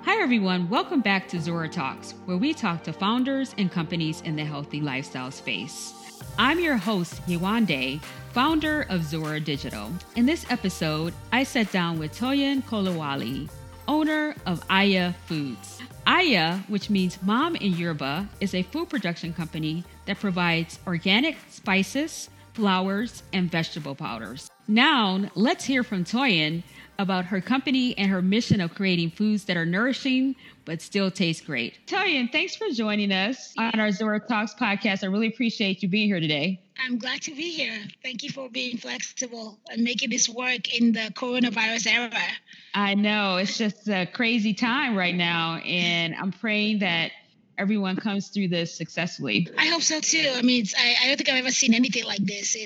Hi, everyone. Welcome back to Zora Talks, where we talk to founders and companies in the healthy lifestyle space. I'm your host, Yewande, founder of Zora Digital. In this episode, I sat down with Toyin Kolawole, owner of Aya Foods. Aya, which means mom in Yoruba, is a food production company that provides organic spices, flours, and vegetable powders. Now, let's hear from Toyin about her company and her mission of creating foods that are nourishing but still taste great. Toyin, thanks for joining us on our Zora Talks podcast. I really appreciate you being here today. I'm glad to be here. Thank you for being flexible and making this work in the coronavirus era. I know it's just a crazy time right now, and I'm praying that everyone comes through this successfully. I hope so too. I mean, I don't think I've ever seen anything like this.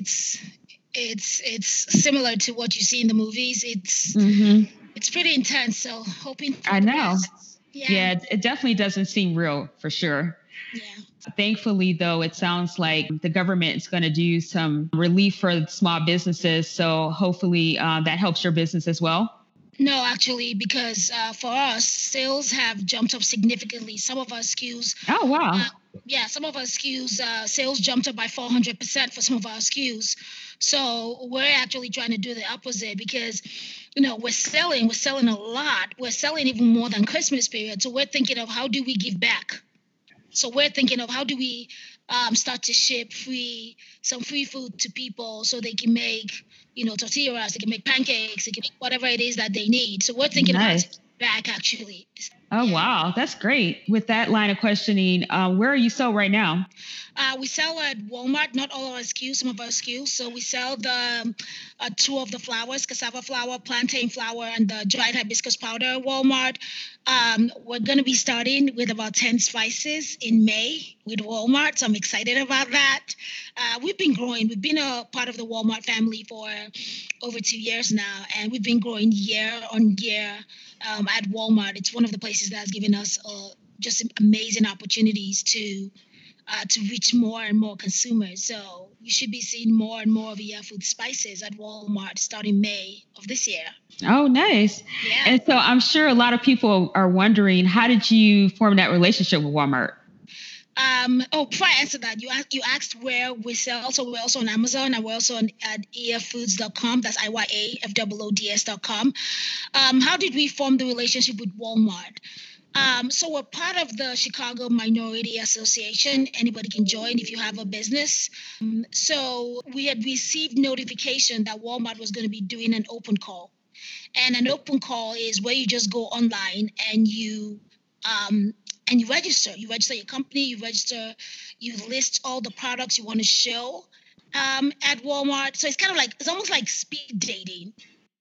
It's similar to what you see in the movies. It's pretty intense. So hoping. I know. Yeah, it definitely doesn't seem real for sure. Yeah. Thankfully, though, it sounds like the government is going to do some relief for small businesses. So hopefully that helps your business as well. No, actually, because for us, sales have jumped up significantly. Some of our SKUs. Oh, wow. Some of our SKUs, sales jumped up by 400% for some of our SKUs. So we're actually trying to do the opposite because, we're selling a lot. We're selling even more than Christmas period. So we're thinking of how do we give back? So we're thinking of how do we start to ship some free food to people so they can make, tortillas, they can make pancakes, they can make whatever it is that they need. So we're thinking about back actually. Oh, wow. That's great. With that line of questioning, where are you sell right now? We sell at Walmart, not all our SKUs, some of our SKUs. So we sell the two of the flours, cassava flour, plantain flour, and the dried hibiscus powder at Walmart. We're going to be starting with about 10 spices in May with Walmart. So I'm excited about that. We've been growing. We've been a part of the Walmart family for over 2 years now, and we've been growing year on year at Walmart. It's one of the places that has given us just amazing opportunities to reach more and more consumers. So you should be seeing more and more of your food spices at Walmart starting May of this year. Oh, nice. Yeah. And so I'm sure a lot of people are wondering, how did you form that relationship with Walmart? Before I answer that, you asked where we sell. So we're also on Amazon and we're also at ayafoods.com. That's IYAFOODS.com. How did we form the relationship with Walmart? So we're part of the Chicago Minority Association. Anybody can join if you have a business. So we had received notification that Walmart was going to be doing an open call. And an open call is where you just go online and you register. You register your company, you list all the products you want to show at Walmart. So it's almost like speed dating.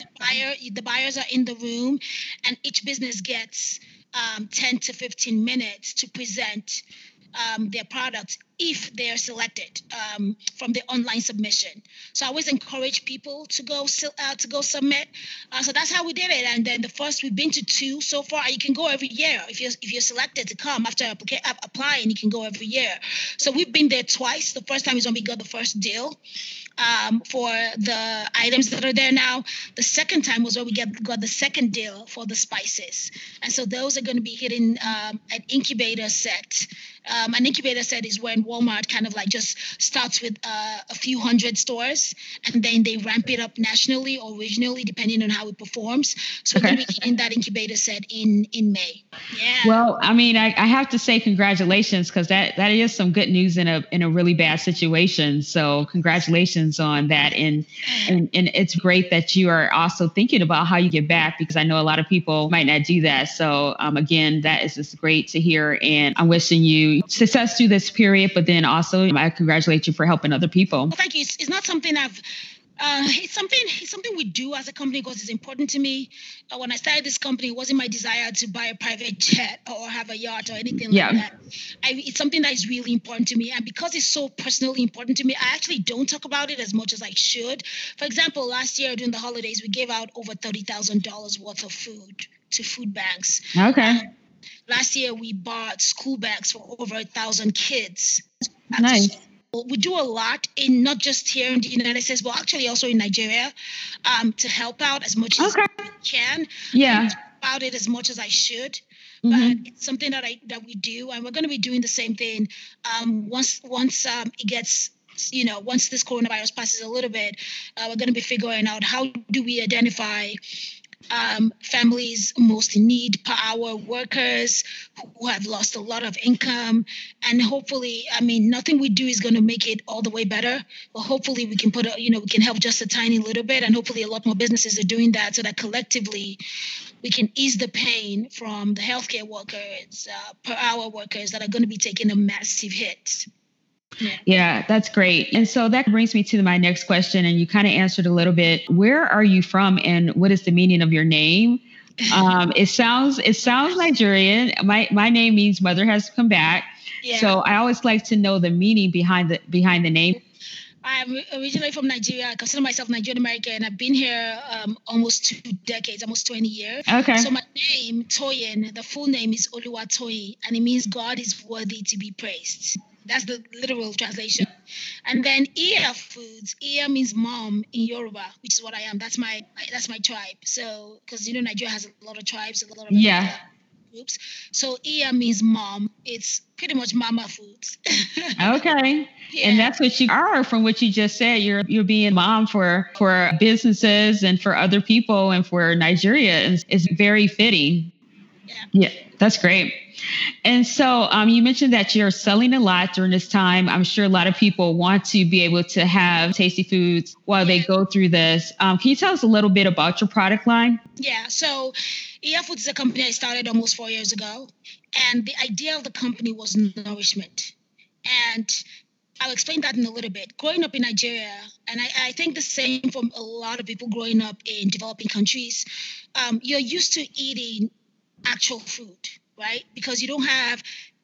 The buyers are in the room and each business gets 10 to 15 minutes to present their products if they are selected from the online submission. So I always encourage people to go submit. So that's how we did it. And then we've been to 2 so far. You can go every year if you're selected to come after applying. You can go every year. So we've been there twice. The first time is when we got the first deal for the items that are there now. The second time was when we got the second deal for the spices. And so those are going to be hitting an incubator set. An incubator set is when Walmart kind of like just starts with a few hundred stores and then they ramp it up nationally or regionally depending on how it performs. So we're going to be hitting that incubator set in May. Yeah. Well, I mean, I have to say congratulations because that is some good news in a really bad situation. So congratulations on that. And it's great that you are also thinking about how you get back because I know a lot of people might not do that. So again, that is just great to hear. And I'm wishing you success through this period, but then also I congratulate you for helping other people. Well, thank you. It's not something it's something we do as a company because it's important to me. When I started this company, it wasn't my desire to buy a private jet or have a yacht or anything like that. It's something that is really important to me. And because it's so personally important to me, I actually don't talk about it as much as I should. For example, last year during the holidays, we gave out over $30,000 worth of food to food banks. Okay. Last year, we bought school bags for over 1,000 kids. Nice. We do a lot in not just here in the United States, but actually also in Nigeria to help out as much as we can. Yeah. About it as much as I should. but it's something that we do, and we're going to be doing the same thing once it gets, once this coronavirus passes a little bit. We're going to be figuring out how do we identify families most in need, per hour workers who have lost a lot of income. And hopefully, I mean, nothing we do is going to make it all the way better, but hopefully we can we can help just a tiny little bit. And hopefully a lot more businesses are doing that, so that collectively we can ease the pain from the healthcare workers, per hour workers that are going to be taking a massive hit. Yeah, that's great. And so that brings me to my next question. And you kind of answered a little bit. Where are you from, and what is the meaning of your name? It sounds Nigerian. My name means mother has come back. Yeah. So I always like to know the meaning behind the name. I'm originally from Nigeria. I consider myself Nigerian American. I've been here almost 2 decades, almost 20 years. Okay. So my name, Toyin, the full name is Oluwatoyin, and it means God is worthy to be praised. That's the literal translation. And then Iya Foods. Iya means mom in Yoruba, which is what I am. That's my tribe. So, because Nigeria has a lot of tribes, a lot of groups. So Iya means mom. It's pretty much mama foods. Okay. Yeah. And that's what you are, from what you just said. You're being mom for businesses and for other people and for Nigeria is very fitting. Yeah, that's great. And so you mentioned that you're selling a lot during this time. I'm sure a lot of people want to be able to have tasty foods while they go through this. Can you tell us a little bit about your product line? Yeah, so Iya Foods is a company I started almost 4 years ago. And the idea of the company was nourishment. And I'll explain that in a little bit. Growing up in Nigeria, and I think the same for a lot of people growing up in developing countries, you're used to eating actual food, right? Because you don't have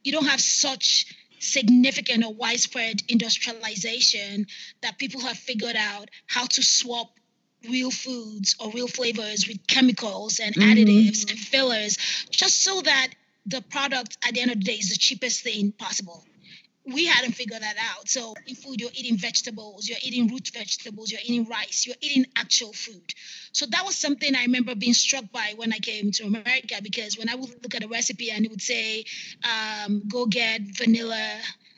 such significant or widespread industrialization that people have figured out how to swap real foods or real flavors with chemicals and additives and fillers, just so that the product at the end of the day is the cheapest thing possible. We hadn't figured that out. So in food, you're eating vegetables, you're eating root vegetables, you're eating rice, you're eating actual food. So that was something I remember being struck by when I came to America, because when I would look at a recipe and it would say, go get vanilla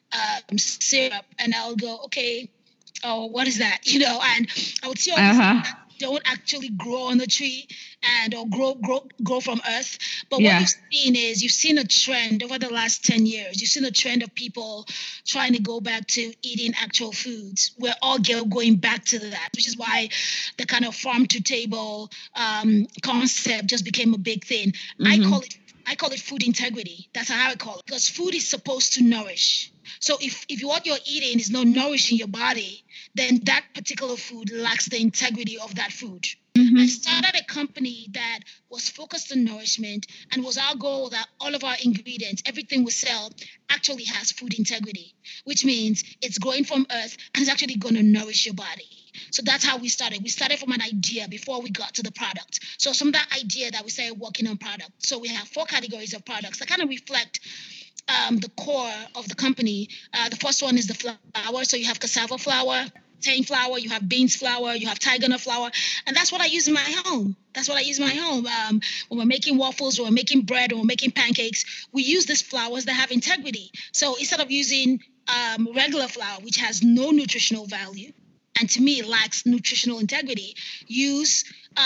syrup, and I'll go, okay, oh, what is that? And I would see all these things that don't actually grow on the tree or grow from earth. But what you've seen a trend over the last 10 years. You've seen a trend of people trying to go back to eating actual foods. We're all going back to that, which is why the kind of farm to table concept just became a big thing. I call it food integrity. That's how I call it, because food is supposed to nourish. So if what you're eating is not nourishing your body, then that particular food lacks the integrity of that food. I started a company that was focused on nourishment, and was our goal that all of our ingredients, everything we sell, actually has food integrity, which means it's growing from earth and it's actually going to nourish your body. So that's how we started. We started from an idea before we got to the product. So from that idea that we started working on product. So we have 4 categories of products that kind of reflect the core of the company. The first one is the flour. So you have cassava flour, cane flour, you have beans flour, you have tiger nut flour. And that's what I use in my home. When we're making waffles, or we're making bread, or we're making pancakes, we use these flours that have integrity. So instead of using regular flour, which has no nutritional value, and to me lacks nutritional integrity, use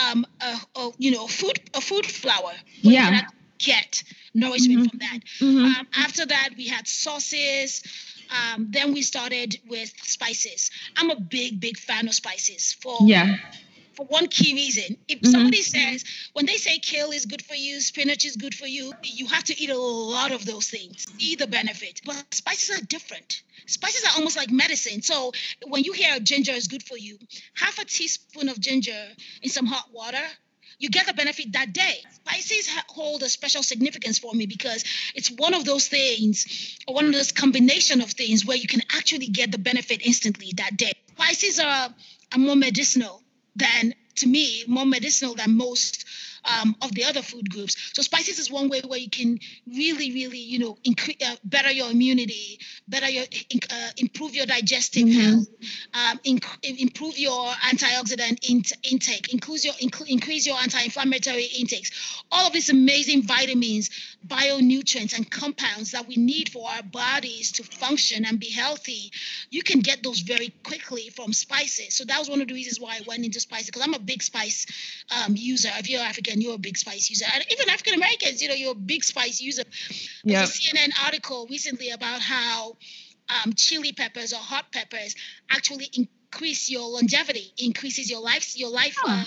a food flour. You can get nourishment from that. After that, we had sauces. Then we started with spices. I'm a big fan of spices for one key reason. If somebody says, when they say kale is good for you, spinach is good for you, you have to eat a lot of those things, see the benefit. But spices are different. Spices are almost like medicine. So when you hear ginger is good for you, half a teaspoon of ginger in some hot water, you get the benefit that day. Spices hold a special significance for me, because it's one of those things, or one of those combination of things where you can actually get the benefit instantly that day. Spices are more medicinal than most of the other food groups. So spices is one way where you can really, really, better your immunity, improve your digestive health, improve your antioxidant intake, increase your anti-inflammatory intakes. All of these amazing vitamins, bionutrients, and compounds that we need for our bodies to function and be healthy, you can get those very quickly from spices. So that was one of the reasons why I went into spices, because I'm a big spice user. If you're African, you're a big spice user. And even African Americans, you're a big spice user. There's a CNN article recently about how chili peppers or hot peppers actually increase your longevity, increases your lifespan.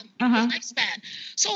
So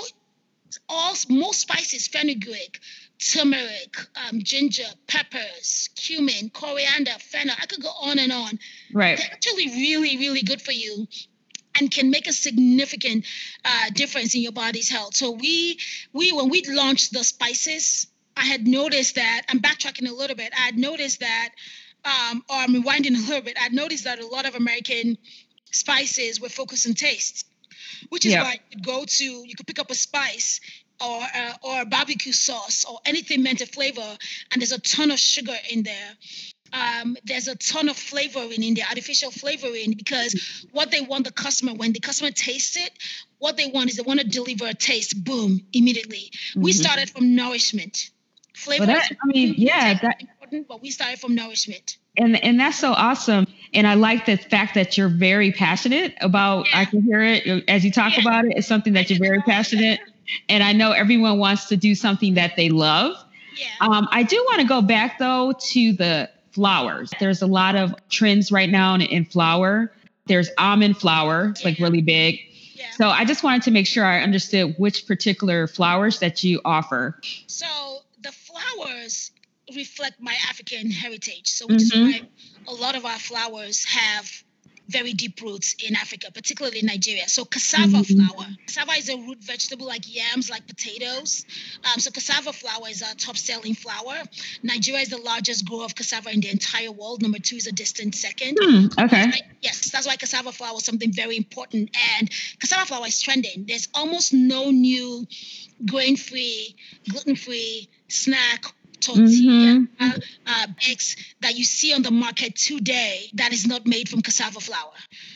most spices, fenugreek, turmeric, ginger, peppers, cumin, coriander, fennel, I could go on and on. Right. They're actually really, really good for you and can make a significant difference in your body's health. So when we launched the spices, I had noticed that, I'm backtracking a little bit, I had noticed that, or I'm rewinding a little bit, I noticed that a lot of American spices were focused on taste, which is why you could pick up a spice or a barbecue sauce or anything meant to flavor, and there's a ton of sugar in there. There's a ton of flavoring in there, artificial flavoring, because what they want the customer, when the customer tastes it, what they want is they want to deliver a taste, boom, immediately. We started from nourishment. Flavor important, but we started from nourishment. And that's so awesome. And I like the fact that you're very passionate about, I can hear it as you talk about it. It's something that you're very passionate. And I know everyone wants to do something that they love. Yeah. I do want to go back, though, to the flours. There's a lot of trends right now in flour. There's almond flour, it's like really big. Yeah. So I just wanted to make sure I understood which particular flours that you offer. So the flours reflect my African heritage. So which is why a lot of our flours have very deep roots in Africa, particularly in Nigeria. So cassava flour. Cassava is a root vegetable like yams, like potatoes. So cassava flour is our top-selling flour. Nigeria is the largest grower of cassava in the entire world. Number 2 is a distant second. Okay. That's why cassava flour is something very important. And cassava flour is trending. There's almost no new grain-free, gluten-free snack tortilla eggs that you see on the market today that is not made from cassava flour.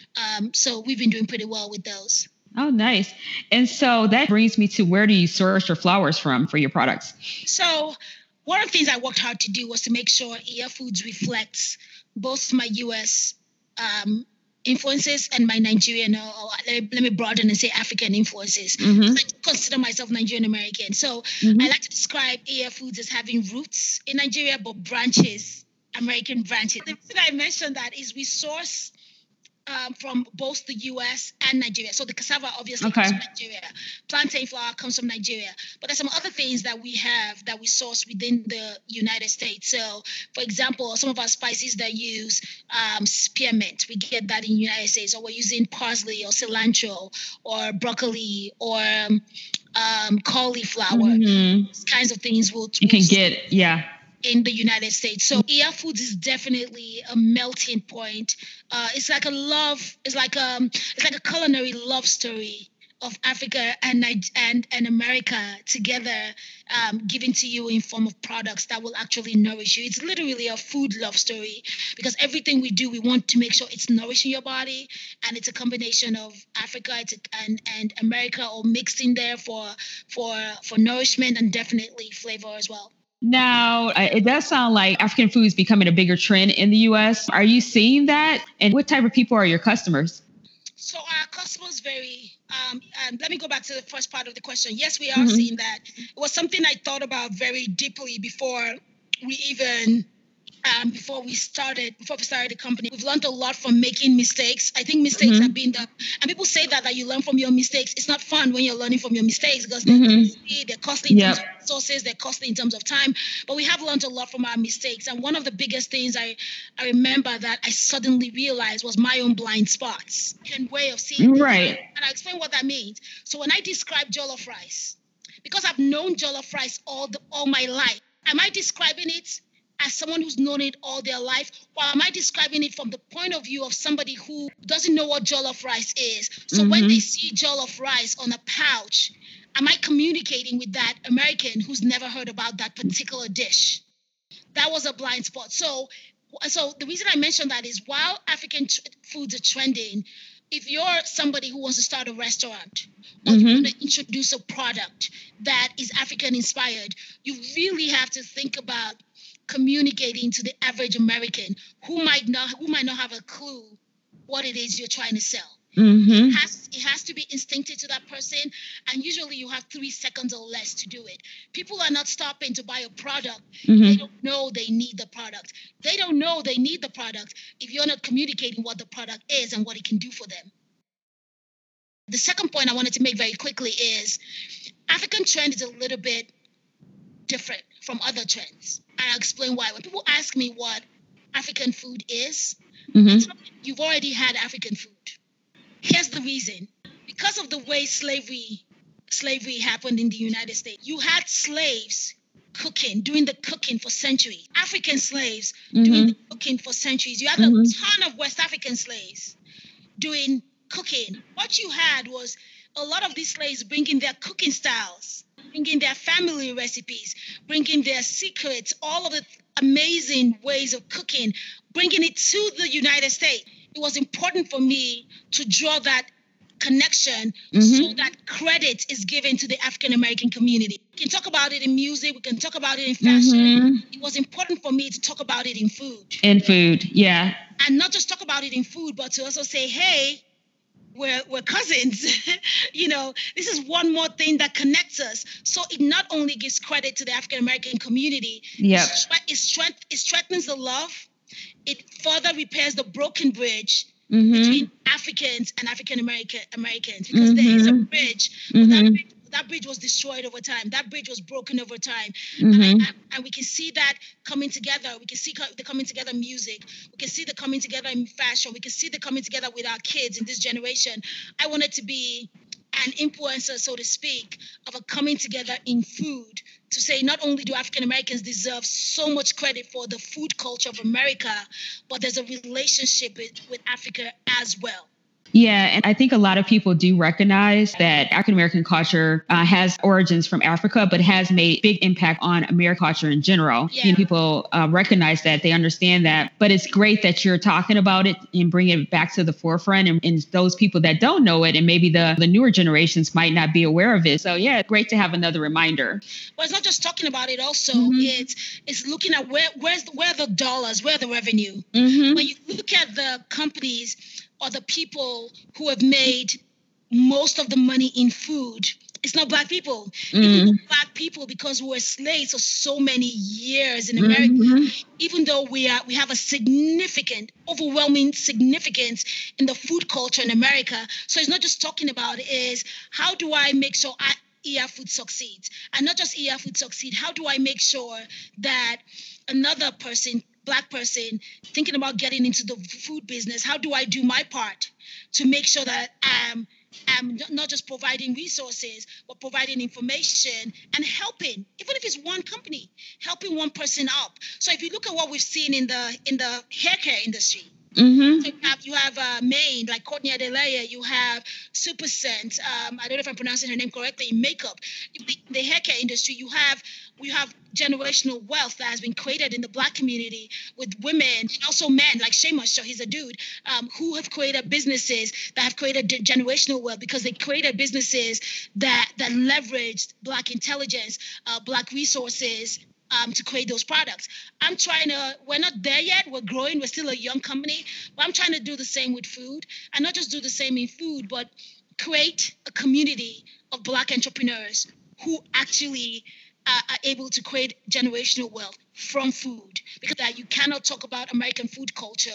So we've been doing pretty well with those. Oh, nice. And so that brings me to, where do you source your flours from for your products? So one of the things I worked hard to do was to make sure EF Foods reflects both my U.S. Influences and my Nigerian, let me broaden and say African influences. I consider myself Nigerian American. So I like to describe EF Foods as having roots in Nigeria, but branches, American branches. The reason I mentioned that is we source from both the U.S. and Nigeria. So the cassava obviously comes from Nigeria. Plantain flour comes from Nigeria. But there's some other things that we have that we source within the United States. So, for example, some of our spices that use spearmint, we get that in the United States. Or we're using parsley or cilantro or broccoli or cauliflower. These kinds of things you can get, in the United States. So EF Foods is definitely a melting point. It's like a culinary love story of Africa and America together, given to you in form of products that will actually nourish you. It's literally a food love story, because everything we do, we want to make sure it's nourishing your body, and it's a combination of Africa and America all mixed in there for nourishment and definitely flavor as well. Now, it does sound like African food is becoming a bigger trend in the U.S. Are you seeing that? And what type of people are your customers? So our customers vary. Let me go back to the first part of the question. Yes, we are seeing that. It was something I thought about very deeply before we started the company. We've learned a lot from making mistakes. I think mistakes have been and people say that you learn from your mistakes. It's not fun when you're learning from your mistakes, because they're costly in terms of resources, they're costly in terms of time. But we have learned a lot from our mistakes. And one of the biggest things I remember that I suddenly realized was my own blind spots and way of seeing right. And I'll explain what that means. So when I describe jollof rice, because I've known jollof rice all my life, am I describing it as someone who's known it all their life, or am I describing it from the point of view of somebody who doesn't know what jollof rice is? So when they see jollof rice on a pouch, am I communicating with that American who's never heard about that particular dish? That was a blind spot. So the reason I mentioned that is while African foods are trending, if you're somebody who wants to start a restaurant or you want to introduce a product that is African inspired, you really have to think about communicating to the average American who might not have a clue what it is you're trying to sell. It has to be instinctive to that person, and usually you have 3 seconds or less to do it. People are not stopping to buy a product. They don't know they need the product. They don't know they need the product if you're not communicating what the product is and what it can do for them. The second point I wanted to make very quickly is African trend is a little bit different from other trends. And I'll explain why. When people ask me what African food is, you've already had African food. Here's the reason. Because of the way slavery happened in the United States, you had slaves doing the cooking for centuries. African slaves doing the cooking for centuries. You had a ton of West African slaves doing cooking. What you had was a lot of these slaves bringing their cooking styles, bringing their family recipes, bringing their secrets, all of the amazing ways of cooking, bringing it to the United States. It was important for me to draw that connection so that credit is given to the African American community. We can talk about it in music, we can talk about it in fashion. It was important for me to talk about it in food. In food, yeah. And not just talk about it in food, but to also say, hey, we're cousins. This is one more thing that connects us. So it not only gives credit to the African American community, it strengthens the love. It further repairs the broken bridge between Africans and African Americans, because there is a bridge, but that bridge was destroyed over time. That bridge was broken over time. And we can see that coming together. We can see the coming together in music. We can see the coming together in fashion. We can see the coming together with our kids in this generation. I wanted to be an influencer, so to speak, of a coming together in food, to say not only do African Americans deserve so much credit for the food culture of America, but there's a relationship with Africa as well. Yeah, and I think a lot of people do recognize that African American culture has origins from Africa, but has made big impact on American culture in general. Yeah. People recognize that, they understand that, but it's great that you're talking about it and bringing it back to the forefront. And those people that don't know it, and maybe the newer generations might not be aware of it. So yeah, great to have another reminder. But it's not just talking about it. Also, it's looking at where the dollars, where the revenue. When you look at the companies or the people who have made most of the money in food, it's not Black people. Even Black people, because we were slaves for so many years in America, even though we have a significant, overwhelming significance in the food culture in America. So it's not just talking about it, is how do I make sure ER Food succeeds? And not just ER Food succeed, how do I make sure that another person, Black person, thinking about getting into the food business, how do I do my part to make sure that I'm not just providing resources, but providing information and helping, even if it's one company, helping one person up. So if you look at what we've seen in the hair care industry, so you have Maine, like Courtney Adeleye, you have Super Scent, I don't know if I'm pronouncing her name correctly, in makeup. In the hair care industry, we have generational wealth that has been created in the Black community with women and also men, like Seamus, so he's a dude, who have created businesses that have created generational wealth because they created businesses that leveraged Black intelligence, Black resources, to create those products. We're not there yet, we're growing, we're still a young company, but I'm trying to do the same with food, and not just do the same in food, but create a community of Black entrepreneurs who actually are able to create generational wealth from food, because that you cannot talk about American food culture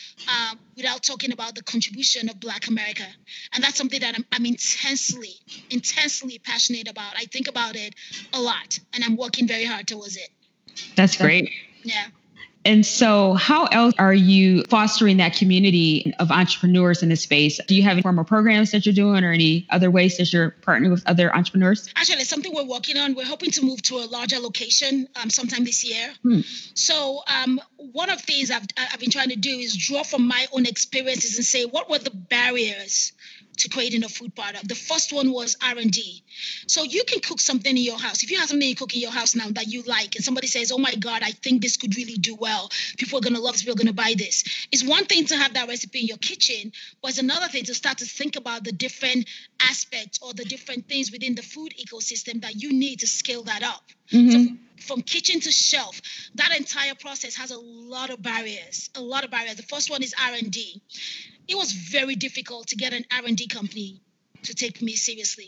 without talking about the contribution of Black America. And that's something that I'm intensely passionate about. I think about it a lot, and I'm working very hard towards it. That's great. Yeah. And so how else are you fostering that community of entrepreneurs in this space? Do you have any formal programs that you're doing or any other ways that you're partnering with other entrepreneurs? Actually, it's something we're working on. We're hoping to move to a larger location sometime this year. So one of the things I've been trying to do is draw from my own experiences and say, what were the barriers to creating a food product. The first one was R&D. So you can cook something in your house. If you have something you cook in your house now that you like, and somebody says, oh my God, I think this could really do well. People are going to love this. People are going to buy this. It's one thing to have that recipe in your kitchen, but it's another thing to start to think about the different aspects or the different things within the food ecosystem that you need to scale that up. So from kitchen to shelf, that entire process has a lot of barriers, The first one is R&D. It was very difficult to get an R&D company to take me seriously.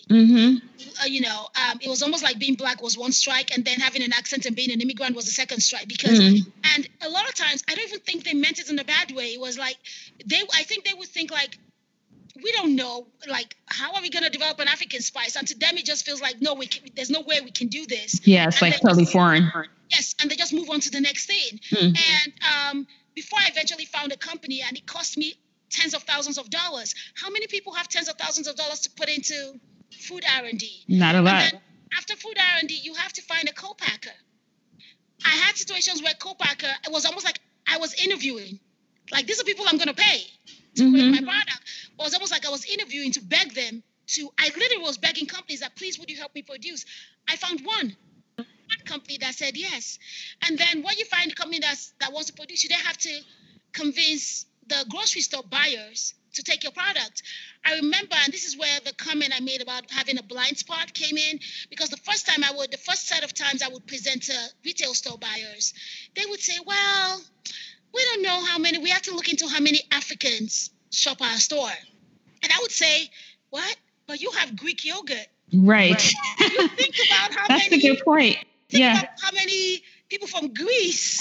It was almost like being Black was one strike, and then having an accent and being an immigrant was the second strike. Because, and a lot of times, I don't even think they meant it in a bad way. It was like, I think they would think like, we don't know, like, how are we going to develop an African spice? And to them, it just feels like, no, there's no way we can do this. Yeah, it's like totally foreign. Yes, and they just move on to the next thing. And before I eventually found a company, and it cost me tens of thousands of dollars. How many people have tens of thousands of dollars to put into food R&D? Not a lot. And then after food R&D, you have to find a co-packer. I had situations where co-packer, it was almost like I was interviewing. Like, these are people I'm going to pay to create my product. It was almost like I was interviewing to beg them I literally was begging companies that, please, would you help me produce? I found one company that said yes. And then when you find a company that wants to produce, you then have to convince the grocery store buyers to take your product. I remember, and this is where the comment I made about having a blind spot came in, because the first set of times I would present to retail store buyers, they would say, well, we don't know how many, we have to look into how many Africans shop our store. And I would say, what? But you have Greek yogurt. Right. You think about how That's a good point. Yeah. About how many people from Greece.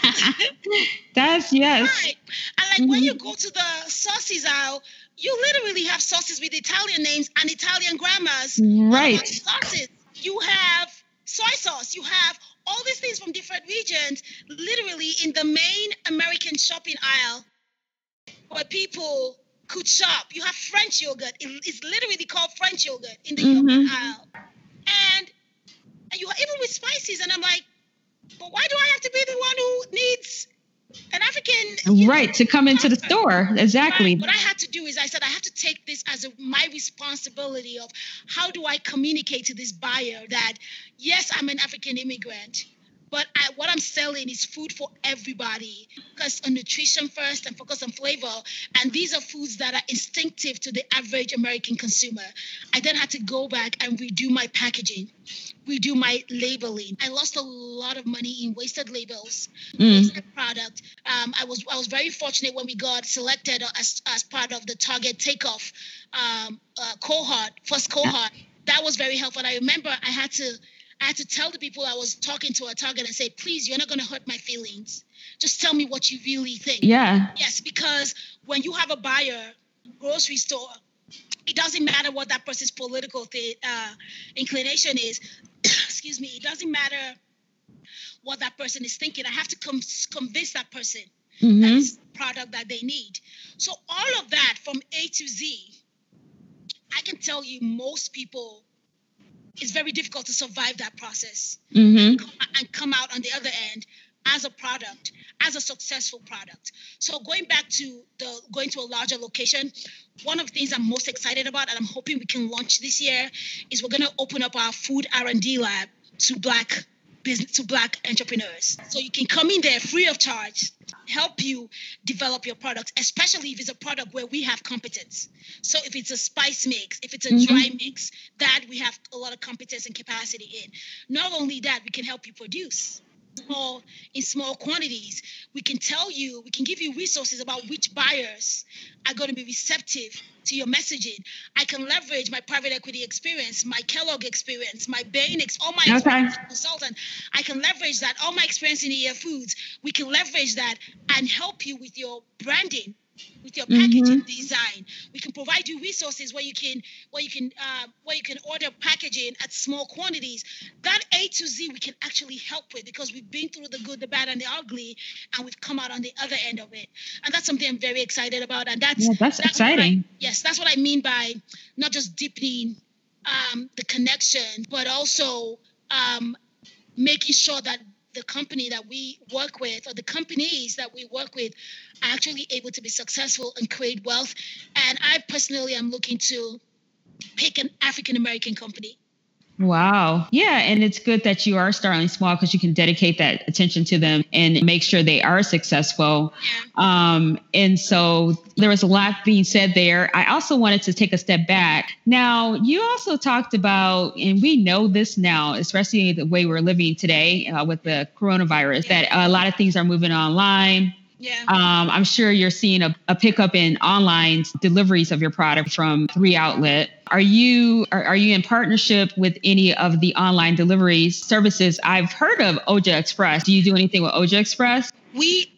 Yes. Right. And like when you go to the sauces aisle, you literally have sauces with Italian names and Italian grammars. Right. Sauces. You have soy sauce. You have all these things from different regions, literally in the main American shopping aisle where people could shop. You have French yogurt. It's literally called French yogurt in the yogurt aisle. And you even with spices, and I'm like, but why do I have to be the one who needs an African to come into the store? Exactly. What I had to do is I said I have to take this as my responsibility of how do I communicate to this buyer that, yes, I'm an African immigrant, but what I'm selling is food for everybody. Focus on nutrition first and focus on flavor. And these are foods that are instinctive to the average American consumer. I then had to go back and redo my packaging, redo my labeling. I lost a lot of money in wasted labels, wasted product. I was very fortunate when we got selected as part of the Target Takeoff first cohort. That was very helpful. And I remember I had to tell the people I was talking to at Target and say, please, you're not going to hurt my feelings. Just tell me what you really think. Yeah. Yes, because when you have a buyer, grocery store, it doesn't matter what that person's political inclination is. Excuse me. It doesn't matter what that person is thinking. I have to convince that person that it's the product that they need. So all of that from A to Z, I can tell you most people, it's very difficult to survive that process and come out on the other end as a product, as a successful product. So going back to going to a larger location, one of the things I'm most excited about, and I'm hoping we can launch this year, is we're going to open up our food R&D lab to Black entrepreneurs. So you can come in there free of charge, help you develop your product, especially if it's a product where we have competence. So if it's a spice mix, if it's a dry mix, that we have a lot of competence and capacity in. Not only that, we can help you produce in small quantities. We can give you resources about which buyers are going to be receptive to your messaging. I can leverage my private equity experience, my Kellogg experience, my Bain, all my experience as a consultant. I can leverage that, all my experience in EF Foods. We can leverage that and help you with your branding, with your packaging design. We can provide you resources where you can order packaging at small quantities. That A to Z we can actually help with, because we've been through the good, the bad, and the ugly, and we've come out on the other end of it. And that's something I'm very excited about. And that's exciting. That's what I mean by not just deepening the connection, but also making sure that the company that we work with or the companies that we work with are actually able to be successful and create wealth. And I personally am looking to pick an African American company. Wow. Yeah. And it's good that you are starting small because you can dedicate that attention to them and make sure they are successful. And so there was a lot being said there. I also wanted to take a step back. Now, you also talked about, and we know this now, especially the way we're living today with the coronavirus, that a lot of things are moving online. Yeah. I'm sure you're seeing a pickup in online deliveries of your product from 3 Outlet. Are you in partnership with any of the online delivery services? I've heard of Oja Express. Do you do anything with Oja Express? We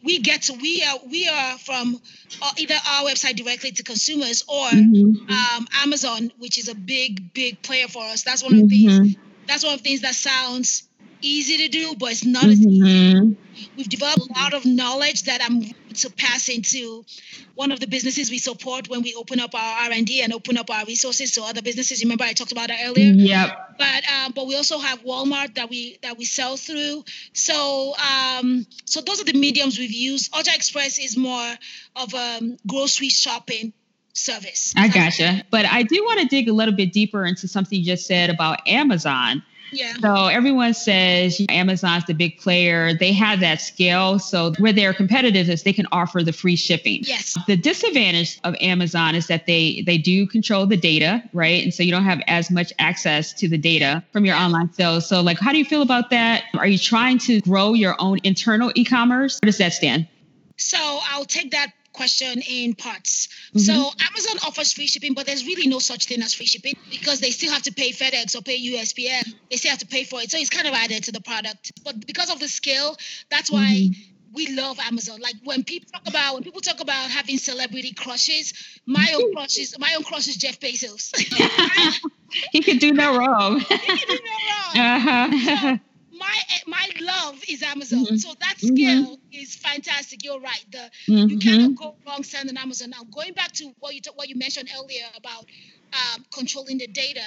are from either our website directly to consumers or Amazon, which is a big player for us. That's one of the things. That's one of the things that sounds easy to do, but it's not as easy. We've developed a lot of knowledge that I'm to pass into one of the businesses we support when we open up our R&D and open up our resources to other businesses. Remember, I talked about that earlier. Yep. But we also have Walmart that we sell through. So so those are the mediums we've used. Oja Express is more of a grocery shopping service. I gotcha. But I do want to dig a little bit deeper into something you just said about Amazon. Yeah. So everyone says Amazon's the big player. They have that scale. So where they're competitive is they can offer the free shipping. Yes. The disadvantage of Amazon is that they do control the data, right? And so you don't have as much access to the data from your online sales. So like, how do you feel about that? Are you trying to grow your own internal e-commerce? Where does that stand? So I'll take that question in parts. So Amazon offers free shipping, but there's really no such thing as free shipping because they still have to pay FedEx or pay USPS. They still have to pay for it. So it's kind of added to the product. But because of the scale, that's why we love Amazon. Like when people talk about having celebrity crushes, my own crush is Jeff Bezos. He could do no wrong. So, my love is Amazon. So that scale is fantastic. You're right. You cannot go wrong selling on Amazon. Now, going back to what you mentioned earlier about controlling the data,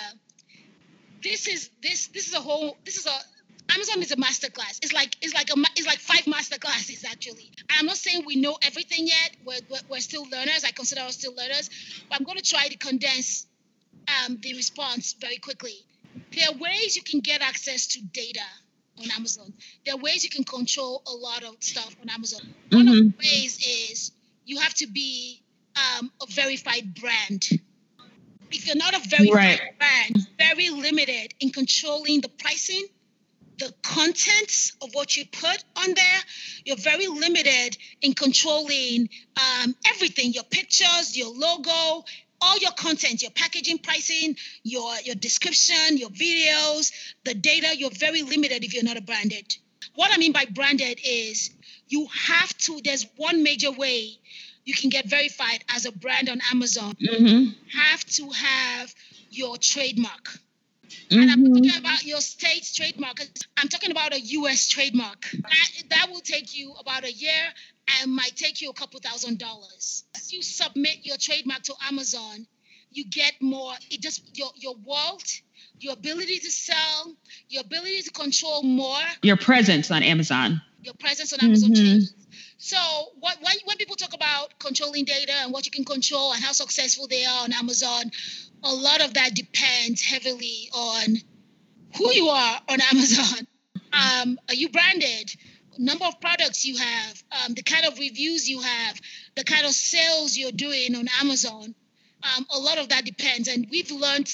Amazon is a masterclass. It's like 5 masterclasses actually. I'm not saying we know everything yet. We're still learners. I consider us still learners. But I'm going to try to condense the response very quickly. There are ways you can get access to data on Amazon. There are ways you can control a lot of stuff on Amazon. One of the ways is you have to be a verified brand. If you're not a verified brand, very limited in controlling the pricing, the contents of what you put on there. You're very limited in controlling everything, your pictures, your logo, all your content, your packaging, pricing, your description, your videos, the data. You're very limited if you're not a branded. What I mean by branded is you have to, there's one major way you can get verified as a brand on Amazon. You have to have your trademark. And I'm not talking about your state's trademark. I'm talking about a U.S. trademark. That will take you about a year and might take you a couple $1,000s. As you submit your trademark to Amazon, you get more. It just your wealth, your ability to sell, your ability to control more. Your presence on Amazon. Your presence on Amazon changes. So when people talk about controlling data and what you can control and how successful they are on Amazon, a lot of that depends heavily on who you are on Amazon. Are you branded? Number of products you have, the kind of reviews you have, the kind of sales you're doing on Amazon. A lot of that depends. And we've learned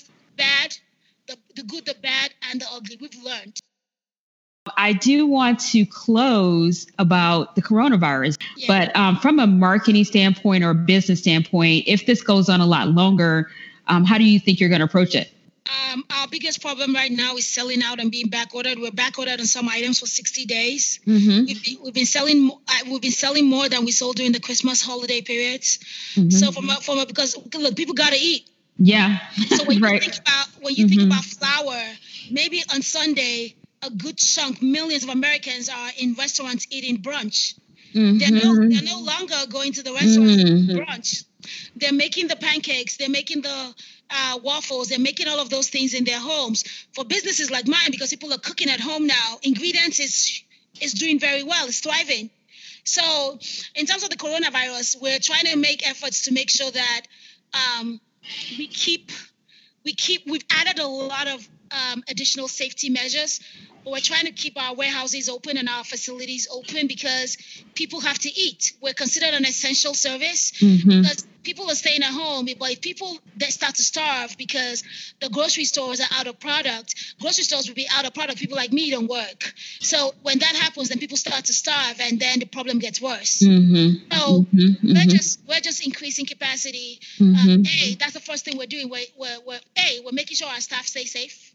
the good, the bad, and the ugly. We've learned. I do want to close about the coronavirus, but from a marketing standpoint or business standpoint, if this goes on a lot longer, how do you think you're going to approach it? Our biggest problem right now is selling out and being back ordered. We're back ordered on some items for 60 days. We've been selling more than we sold during the Christmas holiday periods. So because look, people got to eat. Yeah. So when you think about flour, maybe on Sunday, a good chunk, millions of Americans are in restaurants eating brunch. They're no longer going to the restaurants for brunch. They're making the pancakes. They're making the waffles. They're making all of those things in their homes. For businesses like mine, because people are cooking at home now, ingredients is is doing very well, is thriving. So in terms of the coronavirus, we're trying to make efforts to make sure that we've added a lot of additional safety measures. But we're trying to keep our warehouses open and our facilities open because people have to eat. We're considered an essential service because people are staying at home. But if people they start to starve because the grocery stores are out of product, grocery stores will be out of product. People like me don't work. So when that happens, then people start to starve, and then the problem gets worse. So we're just increasing capacity. That's the first thing we're doing. We're making sure our staff stay safe.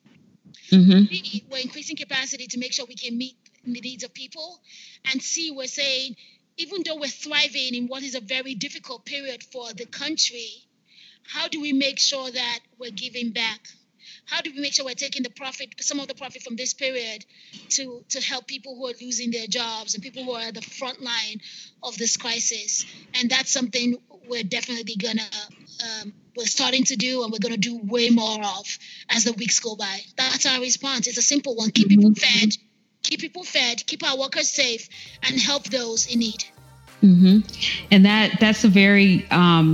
B, we're increasing capacity to make sure we can meet the needs of people. And C, we're saying, even though we're thriving in what is a very difficult period for the country, how do we make sure that we're giving back? How do we make sure we're taking some of the profit from this period to help people who are losing their jobs and people who are at the front line of this crisis? And that's something we're definitely we're starting to do, and we're going to do way more of as the weeks go by. That's our response. It's a simple one. Keep people fed, keep our workers safe, and help those in need. And that's a very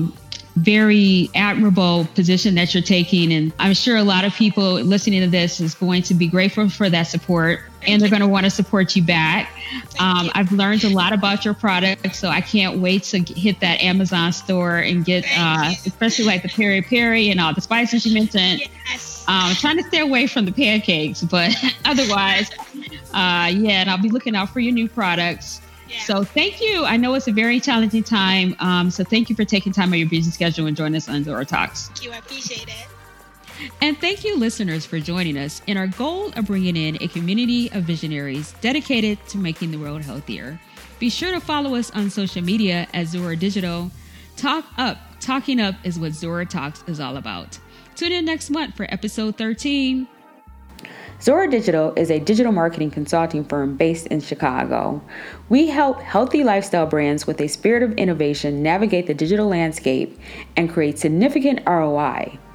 very admirable position that you're taking. And I'm sure a lot of people listening to this is going to be grateful for that support, and they're going to want to support you back. I've learned a lot about your product, so I can't wait to hit that Amazon store and get, especially like the peri peri and all the spices you mentioned. Yes. Trying to stay away from the pancakes, but otherwise, and I'll be looking out for your new products. Yeah. So thank you. I know it's a very challenging time. So thank you for taking time out of your busy schedule and joining us on Zora Talks. Thank you. I appreciate it. And thank you, listeners, for joining us in our goal of bringing in a community of visionaries dedicated to making the world healthier. Be sure to follow us on social media at Zora Digital. Talking up is what Zora Talks is all about. Tune in next month for episode 13. Zora Digital is a digital marketing consulting firm based in Chicago. We help healthy lifestyle brands with a spirit of innovation navigate the digital landscape and create significant ROI.